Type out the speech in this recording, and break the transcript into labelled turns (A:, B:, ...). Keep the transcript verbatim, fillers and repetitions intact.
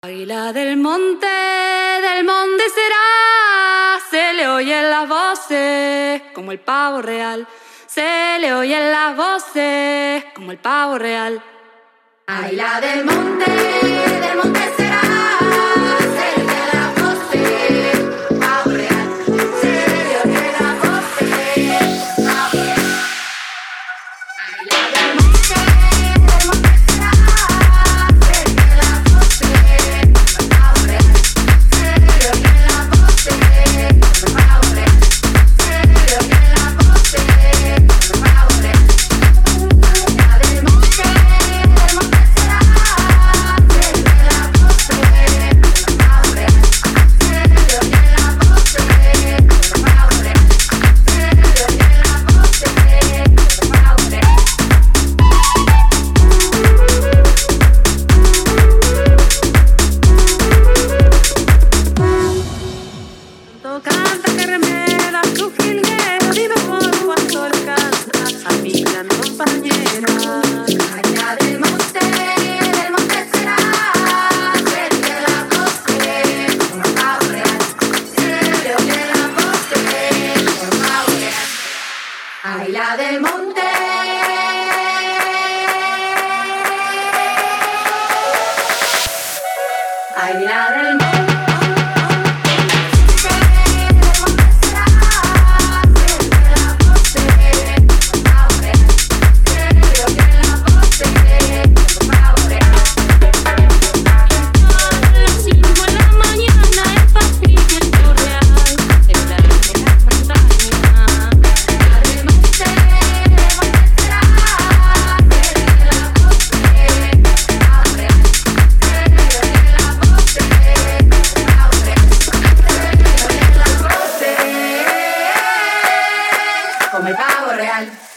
A: Águila del monte, del monte será, se le oyen las voces como el pavo real, se le oyen las voces como el pavo real. Águila del monte, del monte será, se le oyen las voces como el pavo real, se le oyen las voces como el pavo real. Águila del monte, del monte será, se le oyen las voces como el pavo real, se le oyen las voces como el pavo real, se le oyen las voces como el pavo real. Águila del monte, del monte será, se le oyen las voces como el pavo real, se le oyen las voces como el pavo real, se le oyen las voces como el pavo real. Tanto canta que remeda tu jilguero, dime por cuánto le cantas a mi gran compañera. Águila del monte, del monte será, se le oyen las voces como el pavo real, se le oyen las voces como el pavo real. Águila del monte. Águila del monte. Como el pavo real.